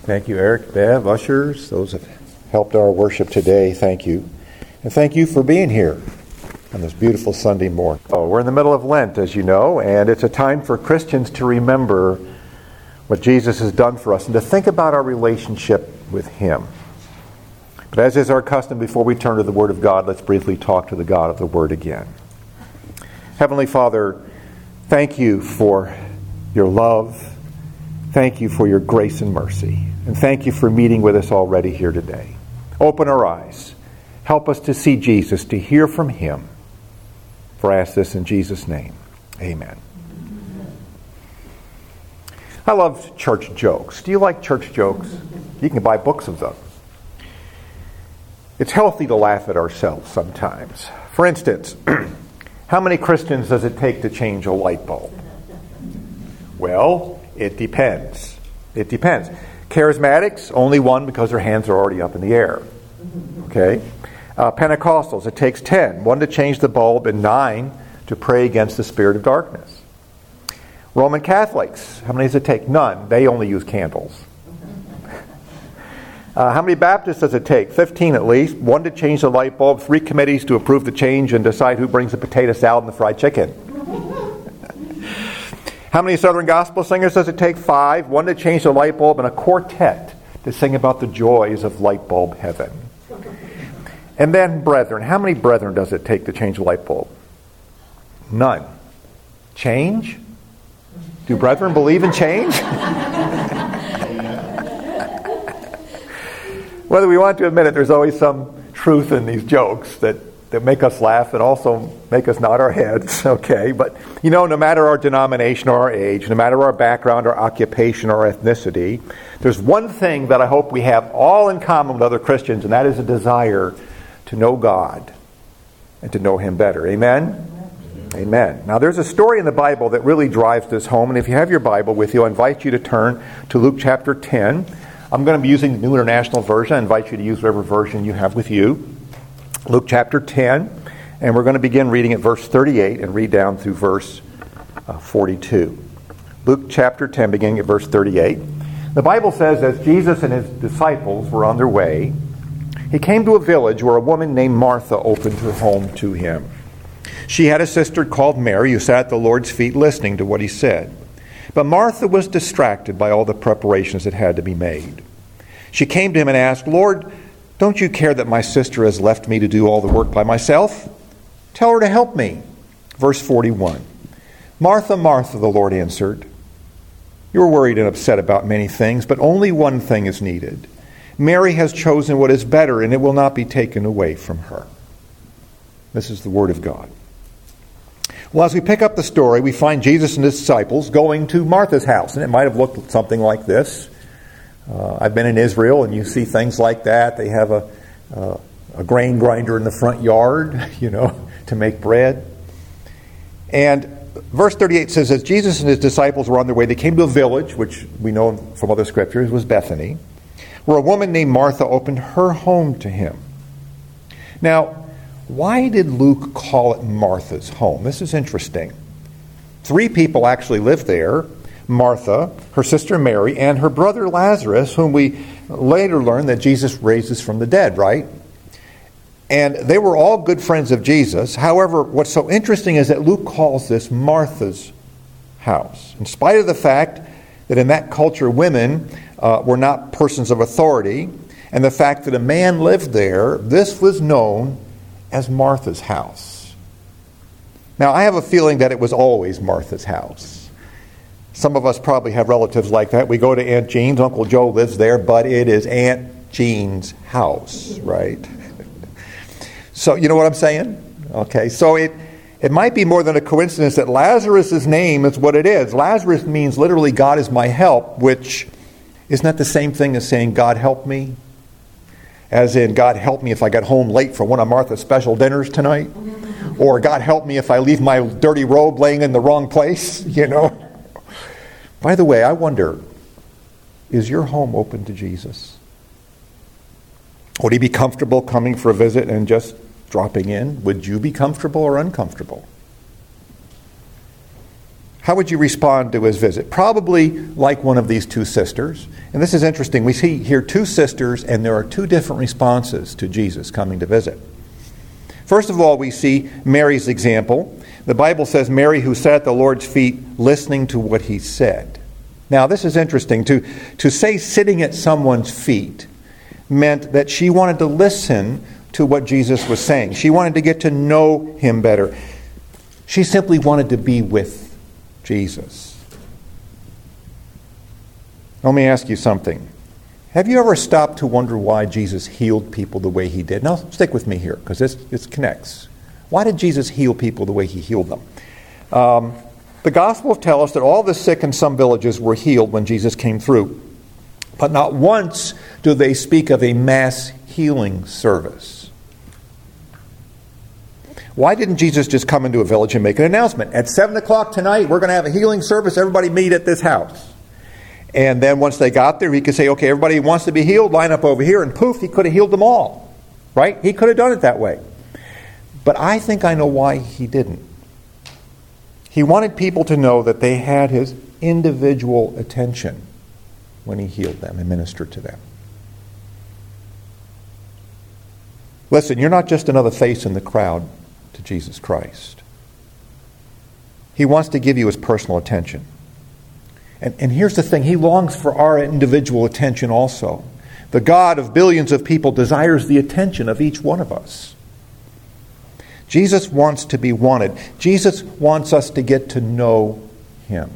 Thank you, Eric, Bev, ushers, those have helped our worship today. Thank you. And thank you for being here on this beautiful Sunday morning. Oh, we're in the middle of Lent, as you know, and it's a time for Christians to remember what Jesus has done for us and to think about our relationship with Him. But as is our custom, before we turn to the Word of God, let's briefly talk to the God of the Word again. Heavenly Father, thank you for your love. Thank you for your grace and mercy. And thank you for meeting with us already here today. Open our eyes. Help us to see Jesus, to hear from Him. For I ask this in Jesus' name. Amen. I love church jokes. Do you like church jokes? You can buy books of them. It's healthy to laugh at ourselves sometimes. For instance, how many Christians does it take to change a light bulb? Well, it depends. It depends. Charismatics, only one because their hands are already up in the air. Okay? Pentecostals, it takes 10. 1 to change the bulb and 9 to pray against the spirit of darkness. Roman Catholics, how many does it take? None. They only use candles. How many Baptists does it take? 15 at least. 1 to change the light bulb, 3 committees to approve the change and decide who brings the potato salad and the fried chicken. How many Southern Gospel singers does it take? 5. 1 to change the light bulb and a quartet to sing about the joys of light bulb heaven. And then brethren. How many brethren does it take to change a light bulb? None. Change? Do brethren believe in change? Whether we want to admit it, there's always some truth in these jokes that make us laugh and also make us nod our heads, okay? But, you know, no matter our denomination or our age, no matter our background, our occupation, or ethnicity, there's one thing that I hope we have all in common with other Christians, and that is a desire to know God and to know Him better. Amen? Amen. Now, there's a story in the Bible that really drives this home, and if you have your Bible with you, I invite you to turn to Luke chapter 10. I'm going to be using the New International Version. I invite you to use whatever version you have with you. Luke chapter 10, and we're going to begin reading at verse 38 and read down through verse 42. Luke chapter 10, beginning at verse 38. The Bible says, as Jesus and His disciples were on their way, He came to a village where a woman named Martha opened her home to Him. She had a sister called Mary who sat at the Lord's feet listening to what He said. But Martha was distracted by all the preparations that had to be made. She came to Him and asked, Lord, don't you care that my sister has left me to do all the work by myself? Tell her to help me. Verse 41. Martha, Martha, the Lord answered, you're worried and upset about many things, but only one thing is needed. Mary has chosen what is better, and it will not be taken away from her. This is the Word of God. Well, as we pick up the story, we find Jesus and His disciples going to Martha's house, and it might have looked something like this. I've been in Israel, and you see things like that. They have a grain grinder in the front yard, to make bread. And verse 38 says, as Jesus and His disciples were on their way, they came to a village, which we know from other scriptures was Bethany, where a woman named Martha opened her home to Him. Now, why did Luke call it Martha's home? This is interesting. 3 people actually lived there. Martha, her sister Mary, and her brother Lazarus, whom we later learn that Jesus raises from the dead, right? And they were all good friends of Jesus. However, what's so interesting is that Luke calls this Martha's house. In spite of the fact that in that culture women were not persons of authority, and the fact that a man lived there, this was known as Martha's house. Now, I have a feeling that it was always Martha's house. Some of us probably have relatives like that. We go to Aunt Jean's, Uncle Joe lives there, but it is Aunt Jean's house, right? So, you know what I'm saying? Okay, so it might be more than a coincidence that Lazarus' name is what it is. Lazarus means literally, God is my help, which isn't that the same thing as saying, God help me? As in, God help me if I get home late for one of Martha's special dinners tonight. Or God help me if I leave my dirty robe laying in the wrong place, By the way, I wonder, is your home open to Jesus? Would He be comfortable coming for a visit and just dropping in? Would you be comfortable or uncomfortable? How would you respond to his visit? Probably like one of these two sisters. And this is interesting. We see here two sisters, and there are two different responses to Jesus coming to visit. First of all, we see Mary's example. The Bible says Mary who sat at the Lord's feet listening to what he said. Now, this is interesting. To say sitting at someone's feet meant that she wanted to listen to what Jesus was saying. She wanted to get to know him better. She simply wanted to be with Jesus. Let me ask you something. Have you ever stopped to wonder why Jesus healed people the way he did? Now, stick with me here, because this connects. Why did Jesus heal people the way he healed them? The Gospels tell us that all the sick in some villages were healed when Jesus came through. But not once do they speak of a mass healing service. Why didn't Jesus just come into a village and make an announcement? At 7 o'clock tonight, we're going to have a healing service. Everybody meet at this house. And then once they got there, he could say, okay, everybody who wants to be healed, line up over here. And poof, he could have healed them all. Right? He could have done it that way. But I think I know why he didn't. He wanted people to know that they had his individual attention when he healed them and ministered to them. Listen, you're not just another face in the crowd to Jesus Christ. He wants to give you his personal attention. And here's the thing, he longs for our individual attention also. The God of billions of people desires the attention of each one of us. Jesus wants to be wanted. Jesus wants us to get to know him.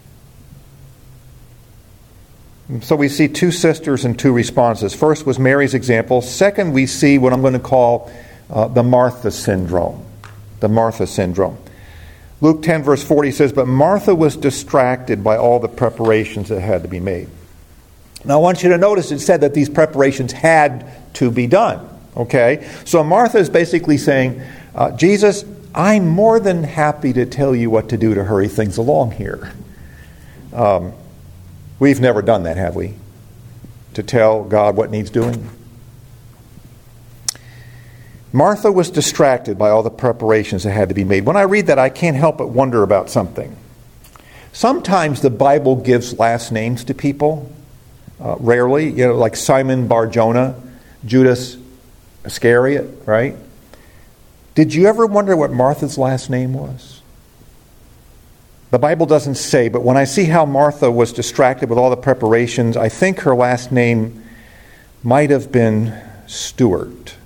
And so we see two sisters and two responses. First was Mary's example. Second, we see what I'm going to call the Martha syndrome. The Martha syndrome. Luke 10 verse 40 says, but Martha was distracted by all the preparations that had to be made. Now I want you to notice it said that these preparations had to be done. Okay? So Martha is basically saying, Jesus, I'm more than happy to tell you what to do to hurry things along here. We've never done that, have we? To tell God what needs doing? Martha was distracted by all the preparations that had to be made. When I read that, I can't help but wonder about something. Sometimes the Bible gives last names to people. Rarely, like Simon Bar-Jonah, Judas Iscariot, right? Did you ever wonder what Martha's last name was? The Bible doesn't say, but when I see how Martha was distracted with all the preparations, I think her last name might have been Stewart.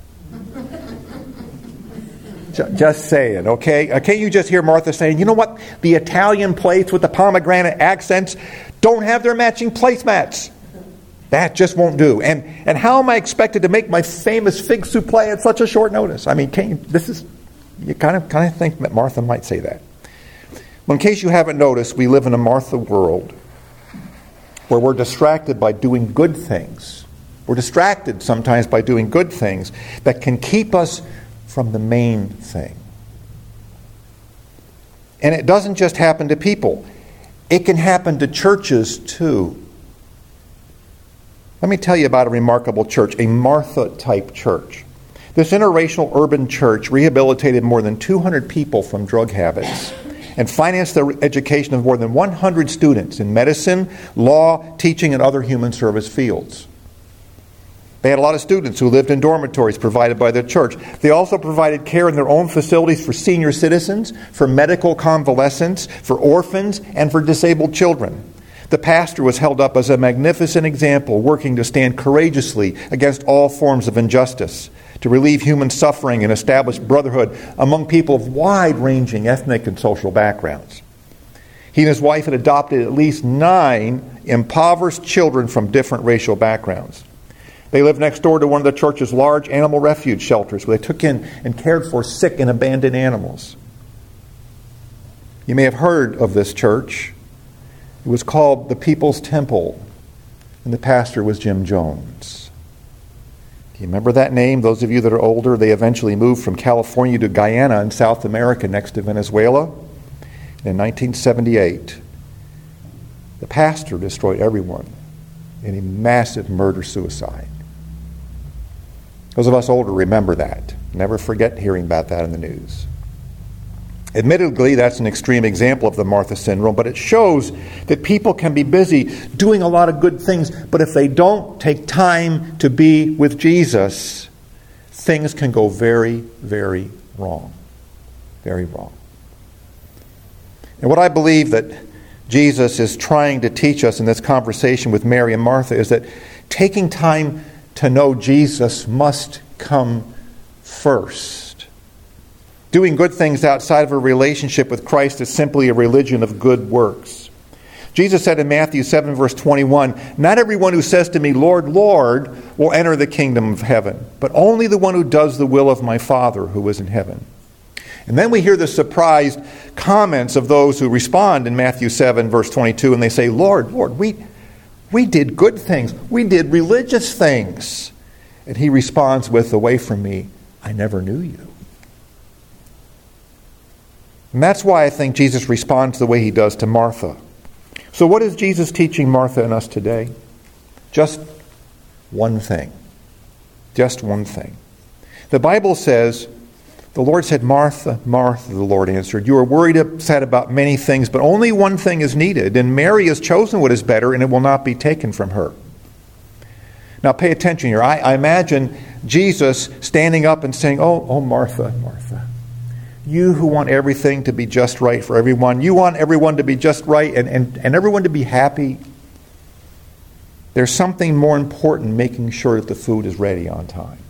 Just saying, okay? Can't you just hear Martha saying, you know what? The Italian plates with the pomegranate accents don't have their matching placemats. That just won't do. And how am I expected to make my famous fig souffle at such a short notice? I mean, you kind of think that Martha might say that. Well, in case you haven't noticed, we live in a Martha world where we're distracted by doing good things. We're distracted sometimes by doing good things that can keep us from the main thing. And it doesn't just happen to people. It can happen to churches too. Let me tell you about a remarkable church, a Martha-type church. This interracial urban church rehabilitated more than 200 people from drug habits and financed the education of more than 100 students in medicine, law, teaching, and other human service fields. They had a lot of students who lived in dormitories provided by their church. They also provided care in their own facilities for senior citizens, for medical convalescents, for orphans, and for disabled children. The pastor was held up as a magnificent example, working to stand courageously against all forms of injustice, to relieve human suffering and establish brotherhood among people of wide-ranging ethnic and social backgrounds. He and his wife had adopted at least 9 impoverished children from different racial backgrounds. They lived next door to one of the church's large animal refuge shelters where they took in and cared for sick and abandoned animals. You may have heard of this church. It was called the People's Temple, and the pastor was Jim Jones. Do you remember that name? Those of you that are older, they eventually moved from California to Guyana in South America next to Venezuela. In 1978, the pastor destroyed everyone in a massive murder-suicide. Those of us older remember that. Never forget hearing about that in the news. Admittedly, that's an extreme example of the Martha syndrome, but it shows that people can be busy doing a lot of good things, but if they don't take time to be with Jesus, things can go very, very wrong. Very wrong. And what I believe that Jesus is trying to teach us in this conversation with Mary and Martha is that taking time to know Jesus must come first. Doing good things outside of a relationship with Christ is simply a religion of good works. Jesus said in Matthew 7, verse 21, "Not everyone who says to me, 'Lord, Lord,' will enter the kingdom of heaven, but only the one who does the will of my Father who is in heaven." And then we hear the surprised comments of those who respond in Matthew 7, verse 22, and they say, "Lord, Lord, we did good things. We did religious things." And he responds with, "Away from me, I never knew you." And that's why I think Jesus responds the way he does to Martha. So what is Jesus teaching Martha and us today? Just one thing. Just one thing. The Bible says, the Lord said, "Martha, Martha," the Lord answered, "you are worried, upset about many things, but only one thing is needed, and Mary has chosen what is better, and it will not be taken from her." Now pay attention here. I imagine Jesus standing up and saying, Oh, Martha, Martha, you who want everything to be just right for everyone, you want everyone to be just right and everyone to be happy. There's something more important, making sure that the food is ready on time.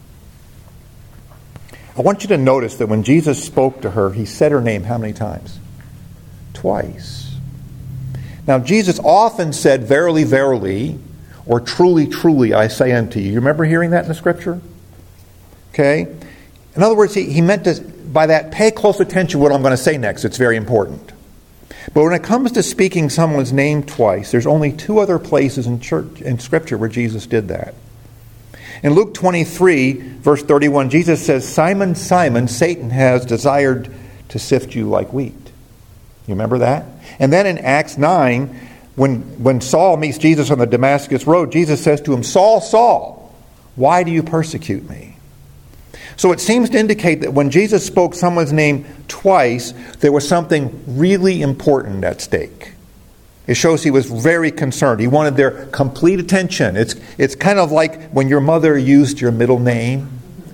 I want you to notice that when Jesus spoke to her, he said her name how many times? Twice. Now, Jesus often said, "Verily, verily," or "Truly, truly, I say unto you." You remember hearing that in the Scripture? Okay? In other words, he meant to, by that, pay close attention to what I'm going to say next. It's very important. But when it comes to speaking someone's name twice, there's only two other places in Scripture where Jesus did that. In Luke 23, verse 31, Jesus says, "Simon, Simon, Satan has desired to sift you like wheat." You remember that? And then in Acts 9, when Saul meets Jesus on the Damascus road, Jesus says to him, "Saul, Saul, why do you persecute me?" So it seems to indicate that when Jesus spoke someone's name twice, there was something really important at stake. It shows he was very concerned. He wanted their complete attention. It's kind of like when your mother used your middle name.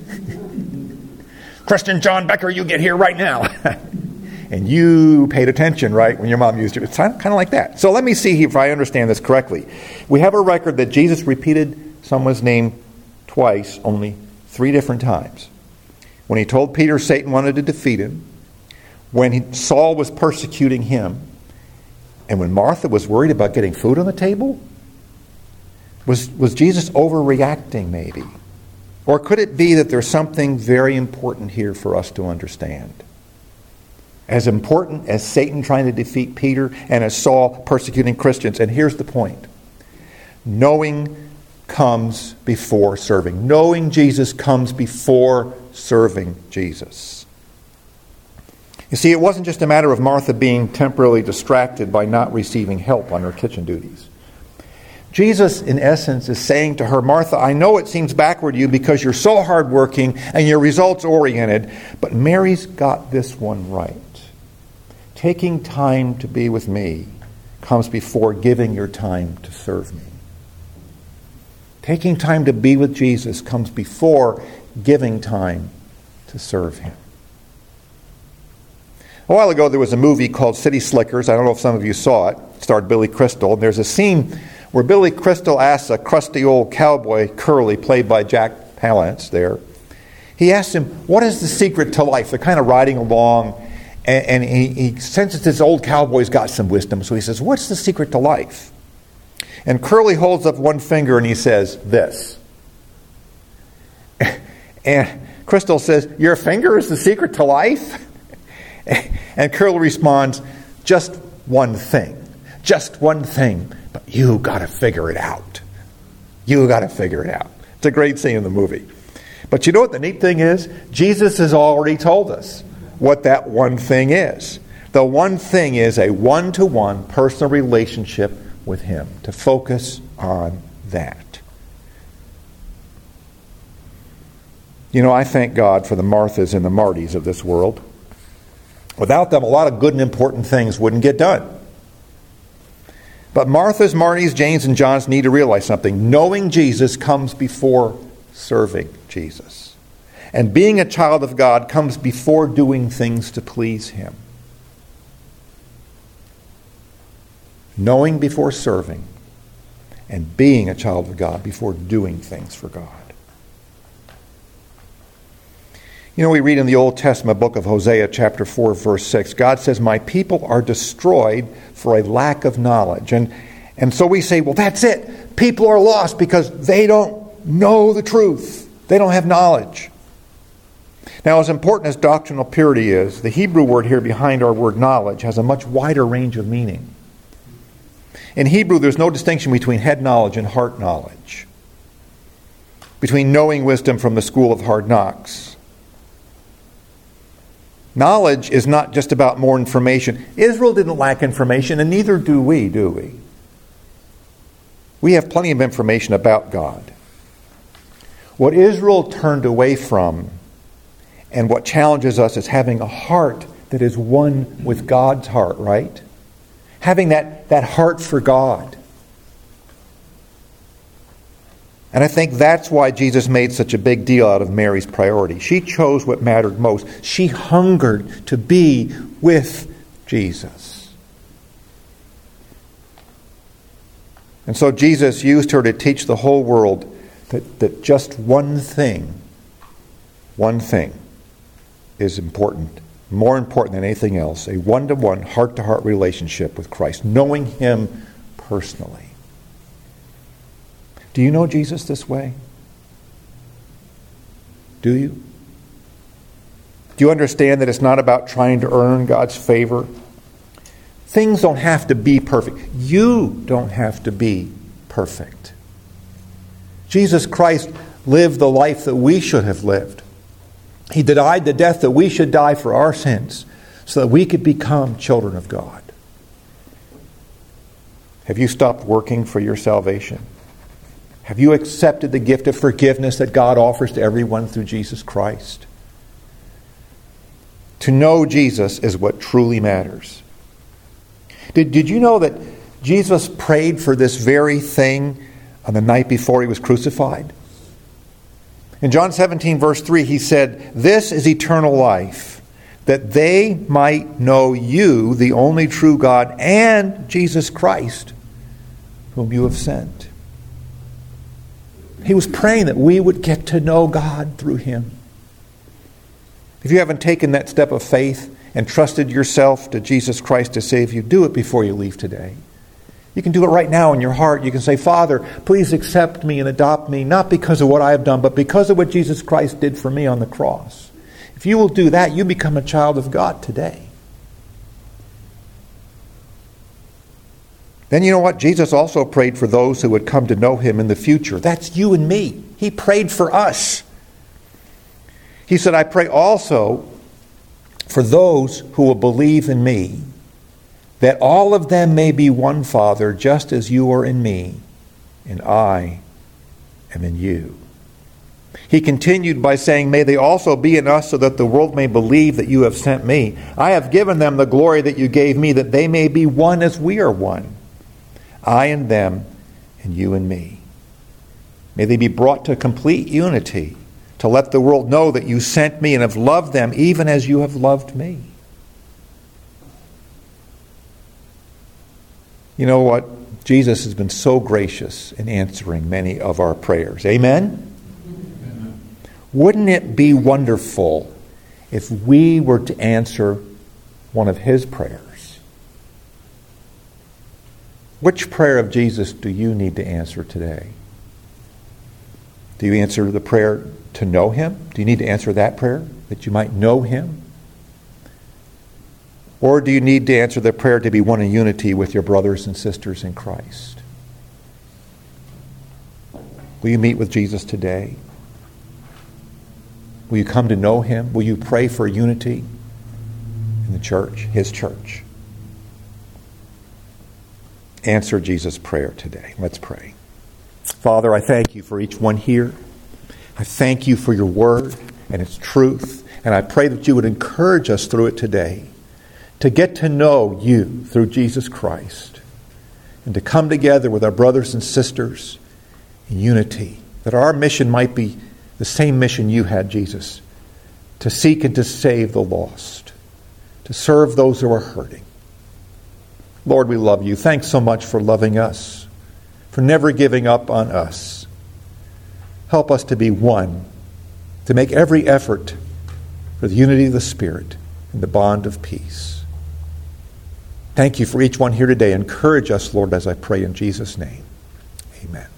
"Christian John Becker, you get here right now." And you paid attention, right, when your mom used it. It's kind of like that. So let me see if I understand this correctly. We have a record that Jesus repeated someone's name twice, only 3 different times. When he told Peter Satan wanted to defeat him, when Saul was persecuting him, and when Martha was worried about getting food on the table. Was Jesus overreacting maybe? Or could it be that there's something very important here for us to understand? As important as Satan trying to defeat Peter and as Saul persecuting Christians. And here's the point. Knowing comes before serving. Knowing Jesus comes before serving Jesus. You see, it wasn't just a matter of Martha being temporarily distracted by not receiving help on her kitchen duties. Jesus, in essence, is saying to her, "Martha, I know it seems backward to you because you're so hardworking and you're results-oriented, but Mary's got this one right. Taking time to be with me comes before giving your time to serve me." Taking time to be with Jesus comes before giving time to serve him. A while ago, there was a movie called City Slickers. I don't know if some of you saw it. It starred Billy Crystal. And there's a scene where Billy Crystal asks a crusty old cowboy, Curly, played by Jack Palance there. He asks him, "What is the secret to life?" They're kind of riding along, and he senses this old cowboy's got some wisdom. So he says, "What's the secret to life?" And Curly holds up one finger and he says, "This." And Crystal says, "Your finger is the secret to life?" And Curly responds, "Just one thing. Just one thing. But you got to figure it out. You got to figure it out." It's a great scene in the movie. But you know what the neat thing is? Jesus has already told us what that one thing is. The one thing is a one-to-one personal relationship with him. To focus on that. You know, I thank God for the Marthas and the Martys of this world. Without them, a lot of good and important things wouldn't get done. But Martha's, Marty's, Jane's, and John's need to realize something. Knowing Jesus comes before serving Jesus. And being a child of God comes before doing things to please Him. Knowing before serving, and being a child of God before doing things for God. You know, we read in the Old Testament book of Hosea, chapter 4, verse 6, God says, "My people are destroyed for a lack of knowledge." And so we say, well, that's it. People are lost because they don't know the truth. They don't have knowledge. Now, as important as doctrinal purity is, the Hebrew word here behind our word knowledge has a much wider range of meaning. In Hebrew, there's no distinction between head knowledge and heart knowledge, between knowing wisdom from the school of hard knocks. Knowledge is not just about more information. Israel didn't lack information, and neither do we, do we? We have plenty of information about God. What Israel turned away from, and what challenges us, is having a heart that is one with God's heart, right? Having that heart for God. And I think that's why Jesus made such a big deal out of Mary's priority. She chose what mattered most. She hungered to be with Jesus. And so Jesus used her to teach the whole world that just one thing is important, more important than anything else, a one-to-one, heart-to-heart relationship with Christ, knowing Him personally. Do you know Jesus this way? Do you? Do you understand that it's not about trying to earn God's favor? Things don't have to be perfect. You don't have to be perfect. Jesus Christ lived the life that we should have lived. He died the death that we should die for our sins so that we could become children of God. Have you stopped working for your salvation? Have you accepted the gift of forgiveness that God offers to everyone through Jesus Christ? To know Jesus is what truly matters. Did you know that Jesus prayed for this very thing on the night before He was crucified? In John 17, verse 3, He said, "This is eternal life, that they might know You, the only true God, and Jesus Christ, whom You have sent." He was praying that we would get to know God through Him. If you haven't taken that step of faith and trusted yourself to Jesus Christ to save you, do it before you leave today. You can do it right now in your heart. You can say, "Father, please accept me and adopt me, not because of what I have done, but because of what Jesus Christ did for me on the cross." If you will do that, you become a child of God today. Then you know what? Jesus also prayed for those who would come to know Him in the future. That's you and me. He prayed for us. He said, "I pray also for those who will believe in me, that all of them may be one, Father, just as You are in me, and I am in You." He continued by saying, "May they also be in us, so that the world may believe that You have sent me. I have given them the glory that You gave me, that they may be one as we are one. I and them, and You and me. May they be brought to complete unity, to let the world know that You sent me and have loved them even as You have loved me." You know what? Jesus has been so gracious in answering many of our prayers. Amen? Amen. Wouldn't it be wonderful if we were to answer one of His prayers? Which prayer of Jesus do you need to answer today? Do you answer the prayer to know Him? Do you need to answer that prayer, that you might know Him? Or do you need to answer the prayer to be one in unity with your brothers and sisters in Christ? Will you meet with Jesus today? Will you come to know Him? Will you pray for unity in the church, His church? Answer Jesus' prayer today. Let's pray. Father, I thank You for each one here. I thank You for Your word and its truth. And I pray that You would encourage us through it today. to get to know you through Jesus Christ, and to come together with our brothers and sisters in unity, that our mission might be the same mission you had, Jesus, to seek and to save the lost, to serve those who are hurting. Lord, we love you. Thanks so much for loving us, for never giving up on us. Help us to be one, to make every effort for the unity of the Spirit and the bond of peace. Thank you for each one here today. Encourage us, Lord, as I pray in Jesus' name. Amen.